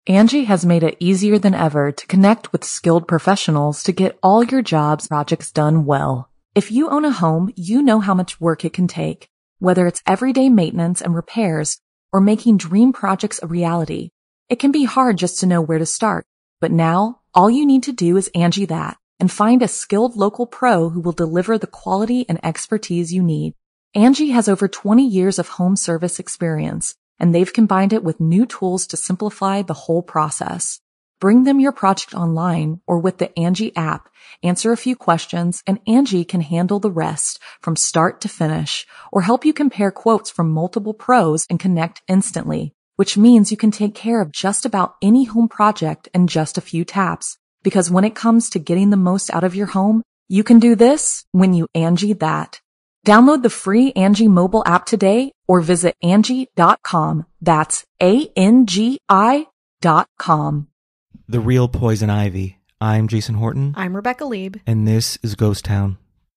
Angie has made it easier than ever to connect with skilled professionals to get all your jobs projects done well. If you own a home, you know how much work it can take, whether it's everyday maintenance and repairs or making dream projects a reality. It can be hard just to know where to start, but now all you need to do is Angie that and find a skilled local pro who will deliver the quality and expertise you need. Angie has over 20 years of home service experience, and they've combined it with new tools to simplify the whole process. Bring them your project online or with the Angie app, answer a few questions, and Angie can handle the rest from start to finish or help you compare quotes from multiple pros and connect instantly, which means you can take care of just about any home project in just a few taps. Because when it comes to getting the most out of your home, you can do this when you Angie that. Download the free Angie mobile app today or visit Angie.com. That's ANGI.com. The Real Poison Ivy. I'm Jason Horton. I'm Rebecca Lieb. And this is Ghost Town.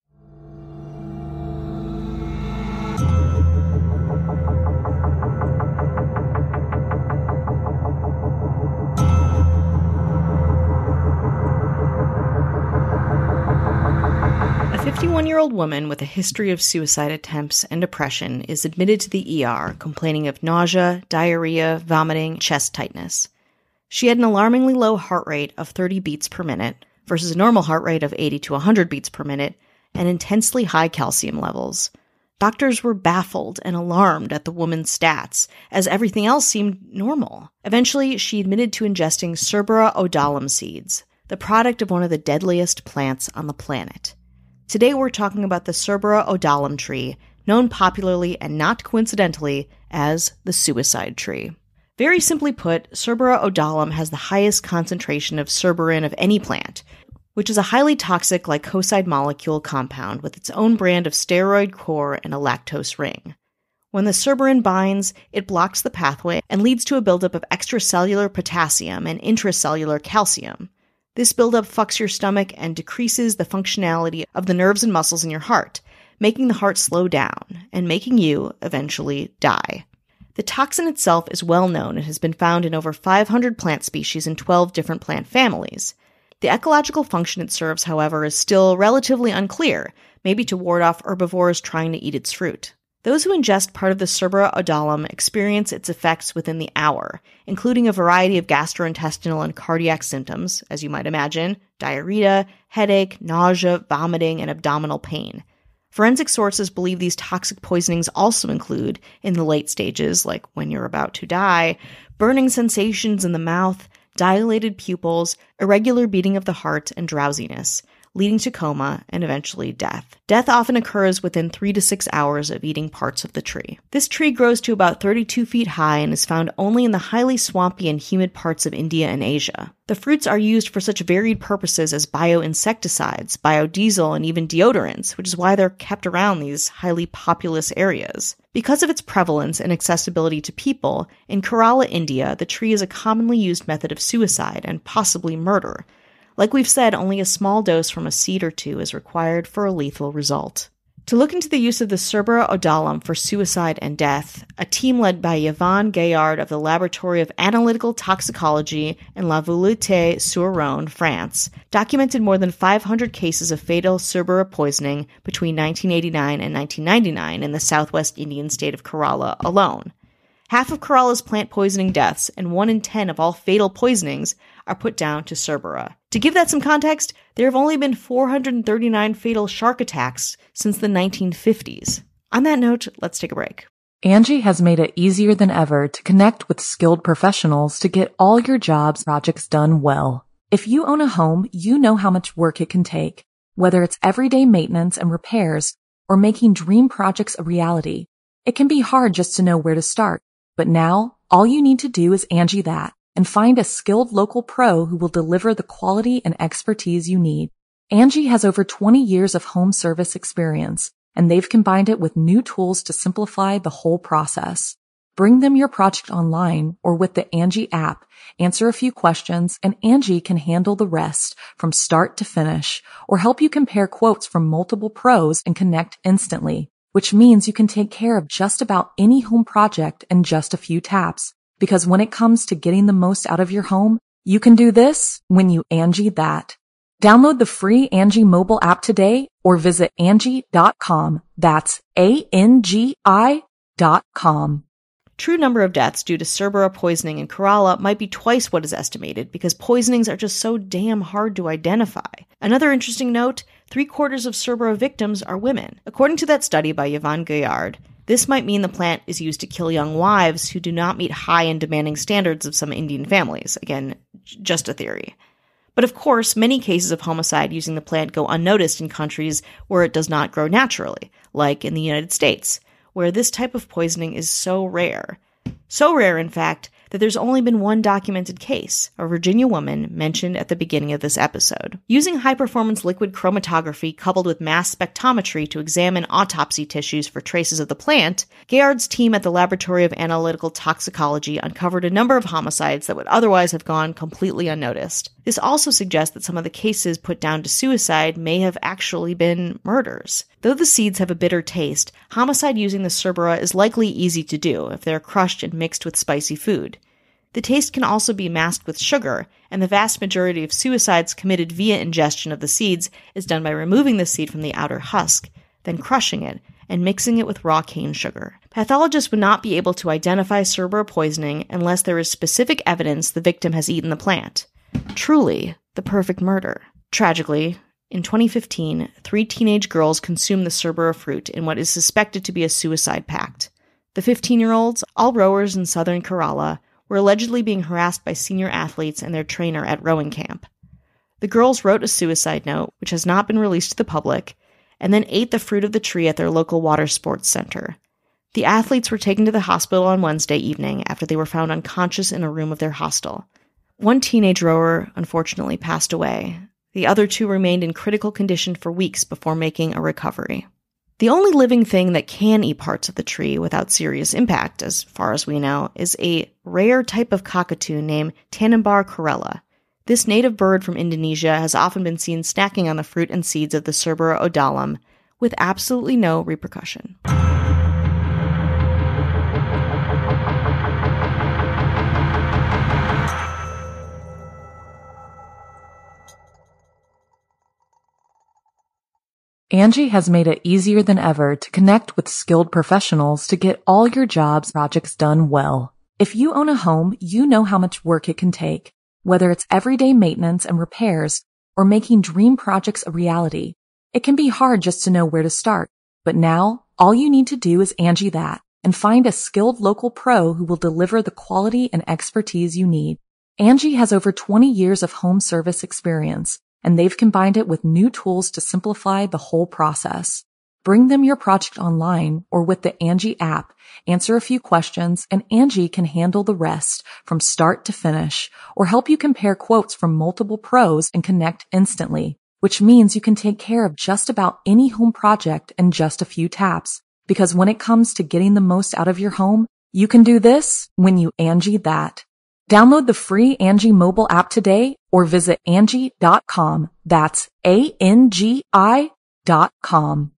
A 51-year-old woman with a history of suicide attempts and depression is admitted to the ER complaining of nausea, diarrhea, vomiting, chest tightness. She had an alarmingly low heart rate of 30 beats per minute versus a normal heart rate of 80 to 100 beats per minute and intensely high calcium levels. Doctors were baffled and alarmed at the woman's stats, as everything else seemed normal. Eventually, she admitted to ingesting Cerbera odollam seeds, the product of one of the deadliest plants on the planet. Today we're talking about the Cerbera odollam tree, known popularly and not coincidentally as the suicide tree. Very simply put, Cerbera odollam has the highest concentration of cerberin of any plant, which is a highly toxic glycoside molecule compound with its own brand of steroid core and a lactose ring. When the cerberin binds, it blocks the pathway and leads to a buildup of extracellular potassium and intracellular calcium. This buildup fucks your stomach and decreases the functionality of the nerves and muscles in your heart, making the heart slow down and making you eventually die. The toxin itself is well known and has been found in over 500 plant species in 12 different plant families. The ecological function it serves, however, is still relatively unclear, maybe to ward off herbivores trying to eat its fruit. Those who ingest part of the Cerbera odollam experience its effects within the hour, including a variety of gastrointestinal and cardiac symptoms, as you might imagine, diarrhea, headache, nausea, vomiting, and abdominal pain. Forensic sources believe these toxic poisonings also include, in the late stages, like when you're about to die, burning sensations in the mouth, dilated pupils, irregular beating of the heart, and drowsiness, leading to coma and eventually death. Death often occurs within 3 to 6 hours of eating parts of the tree. This tree grows to about 32 feet high and is found only in the highly swampy and humid parts of India and Asia. The fruits are used for such varied purposes as bioinsecticides, biodiesel, and even deodorants, which is why they're kept around these highly populous areas. Because of its prevalence and accessibility to people, in Kerala, India, the tree is a commonly used method of suicide and possibly murder. Like we've said, only a small dose from a seed or two is required for a lethal result. To look into the use of the Cerbera odollam for suicide and death, a team led by Yvonne Gaillard of the Laboratory of Analytical Toxicology in La Voulte-sur-Rhône, France, documented more than 500 cases of fatal Cerbera poisoning between 1989 and 1999 in the southwest Indian state of Kerala alone. Half of Kerala's plant poisoning deaths and 1 in 10 of all fatal poisonings are put down to Cerbera. To give that some context, there have only been 439 fatal shark attacks since the 1950s. On that note, let's take a break. Angie has made it easier than ever to connect with skilled professionals to get all your jobs projects done well. If you own a home, you know how much work it can take, whether it's everyday maintenance and repairs or making dream projects a reality. It can be hard just to know where to start, but now all you need to do is Angie that and find a skilled local pro who will deliver the quality and expertise you need. Angie has over 20 years of home service experience, and they've combined it with new tools to simplify the whole process. Bring them your project online or with the Angie app, answer a few questions, and Angie can handle the rest from start to finish or help you compare quotes from multiple pros and connect instantly, which means you can take care of just about any home project in just a few taps. Because when it comes to getting the most out of your home, you can do this when you Angie that. Download the free Angie mobile app today or visit Angie.com. That's ANGI.com. True number of deaths due to Cerbera poisoning in Kerala might be twice what is estimated because poisonings are just so damn hard to identify. Another interesting note, 3/4 of Cerbera victims are women. According to that study by Yvonne Gaillard, this might mean the plant is used to kill young wives who do not meet high and demanding standards of some Indian families. Again, just a theory. But of course, many cases of homicide using the plant go unnoticed in countries where it does not grow naturally, like in the United States, where this type of poisoning is so rare. So rare, in fact, that there's only been one documented case, a Virginia woman mentioned at the beginning of this episode. Using high-performance liquid chromatography coupled with mass spectrometry to examine autopsy tissues for traces of the plant, Gaillard's team at the Laboratory of Analytical Toxicology uncovered a number of homicides that would otherwise have gone completely unnoticed. This also suggests that some of the cases put down to suicide may have actually been murders. Though the seeds have a bitter taste, homicide using the Cerbera is likely easy to do if they're crushed and mixed with spicy food. The taste can also be masked with sugar, and the vast majority of suicides committed via ingestion of the seeds is done by removing the seed from the outer husk, then crushing it, and mixing it with raw cane sugar. Pathologists would not be able to identify Cerbera poisoning unless there is specific evidence the victim has eaten the plant. Truly, the perfect murder. Tragically, in 2015, 3 teenage girls consumed the Cerbera fruit in what is suspected to be a suicide pact. The 15-year-olds, all rowers in southern Kerala, were allegedly being harassed by senior athletes and their trainer at rowing camp. The girls wrote a suicide note, which has not been released to the public, and then ate the fruit of the tree at their local water sports center. The athletes were taken to the hospital on Wednesday evening after they were found unconscious in a room of their hostel. One teenage rower unfortunately passed away. The other 2 remained in critical condition for weeks before making a recovery. The only living thing that can eat parts of the tree without serious impact, as far as we know, is a rare type of cockatoo named Tanimbar corella. This native bird from Indonesia has often been seen snacking on the fruit and seeds of the Cerbera odolum with absolutely no repercussion. Angie has made it easier than ever to connect with skilled professionals to get all your jobs projects done well. If you own a home, you know how much work it can take, whether it's everyday maintenance and repairs or making dream projects a reality. It can be hard just to know where to start, but now all you need to do is Angie that and find a skilled local pro who will deliver the quality and expertise you need. Angie has over 20 years of home service experience, and they've combined it with new tools to simplify the whole process. Bring them your project online or with the Angie app, answer a few questions, and Angie can handle the rest from start to finish or help you compare quotes from multiple pros and connect instantly, which means you can take care of just about any home project in just a few taps. Because when it comes to getting the most out of your home, you can do this when you Angie that. Download the free Angie mobile app today or visit Angie.com. That's ANGI.com.